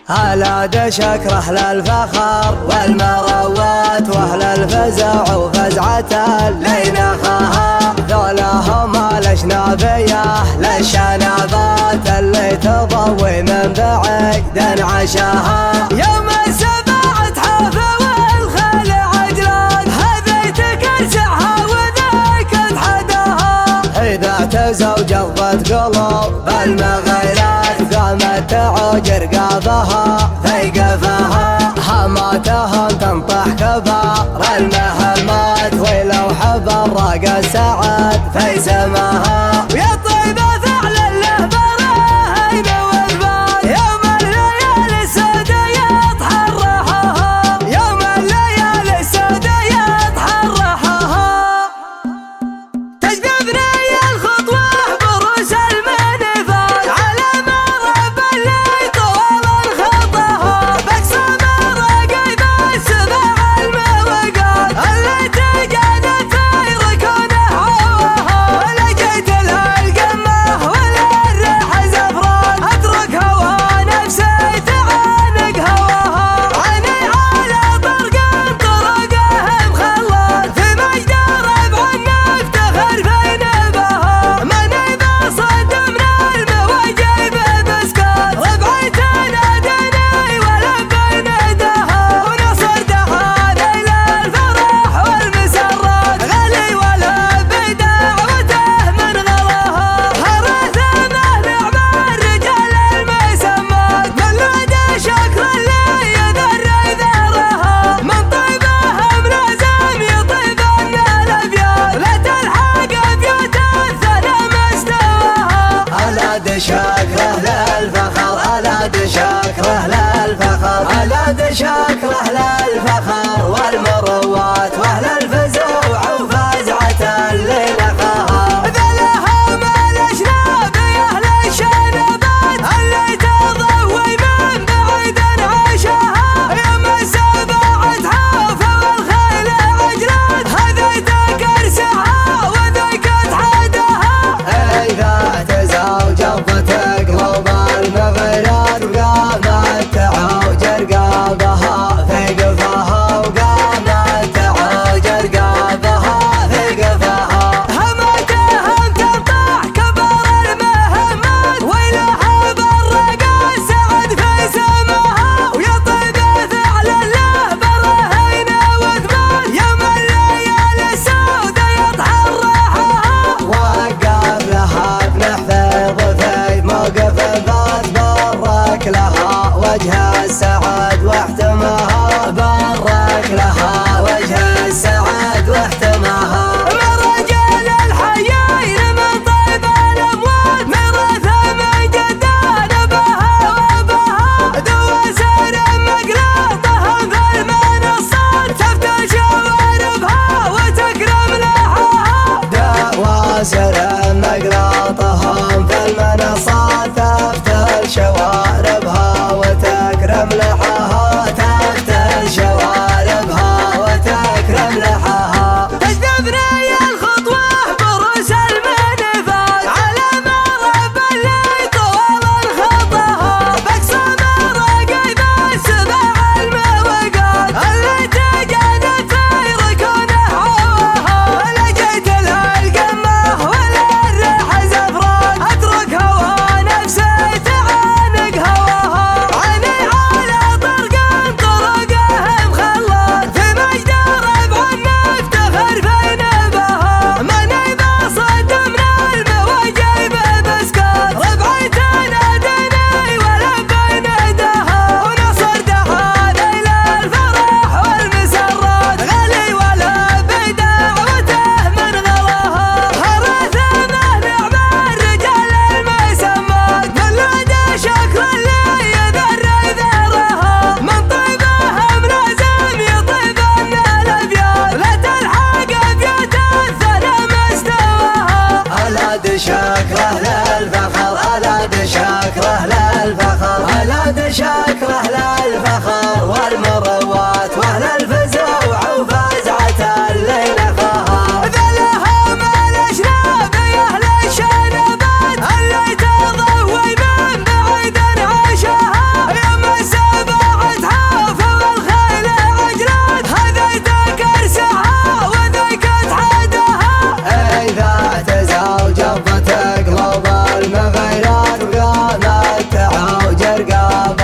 على دشك رحل الفخر والمروات واهل الفزع وفزعة اللينخها، ذولهم الاشنابيه للشنبات اللي تضوي من بعيد عشاها. يوم السبع تحافى والخيل عجلات هذي تكرسعها وذاك تحداها، إذا تزوج ضبط قلوب المغيرات قامت تعوج رقابها في قفاها. حماتهم تنطح كبار المهمات ولو حب الراق السعد في سماها. ويا طيبة فعل له براهين واثبات يوم الليالي السوداء يتحرحها، يوم الليالي السوداء يتحرحها. تجذبني الخطوة بروس المنفات على مرب اللي طول الخطها، بقسم الرقيب السبع الموقات اللي تجانت في ركونه عواها. ولا جيت لها القمة ولا الريح زفران اترك هوا نفسي تعانق هواها. عيني على طرق طرقهم خلات في مجد ربع نفتخر في نبها، ماني بصد من المواجب بسكات ربعي تنادني ولبي نداها. ونصرتها ذيل الفرح والمسرات غالي ولبي دعوته من غلاها. هرثمه نعم الرجال المسمات من لدى شكر اللي يذر ذرها، من طيبهم لازم يطيب الابيات لا تلحق ابيات الثنى مستواها. على دشاكره للفخر على دشاكره للفخر على دشاكره للفخر والمروات واهل الفزوع وفزعة اللي لقاها. ذلهم الاشناب اهل الشنبات اللي تضوي من بعيد عشاها. يوم السبع تحافى والخيل عجلات هذي تكرسعها وذيك تحداها، إذا تزوج قلوب المغيرات وقامت تعوج رقابها في قفاها، وقامت تعوج رقابها في قفاها. همتهم تنطح كبار المهمات ويلها بالرقا السعد في سماها. ويا طيبة فعل له براهين واثبات يوم الليالي السوداء يتحرحها. وقف لها بنحفظ في موقف الذات بارك لها وجه السعد واحتماها، بارك لها وجه السعد واحتماها. من رجال الحيين من طيب الاموات ميراث من جدان بها وبها، دواسر مقلاطهم في المنصات تفتش شواربها وتكرم لحاها. دواسر مقلاطهم في المنصات تفتل شواربها وتكرم لحاها، تفتل شواربها الرقاب.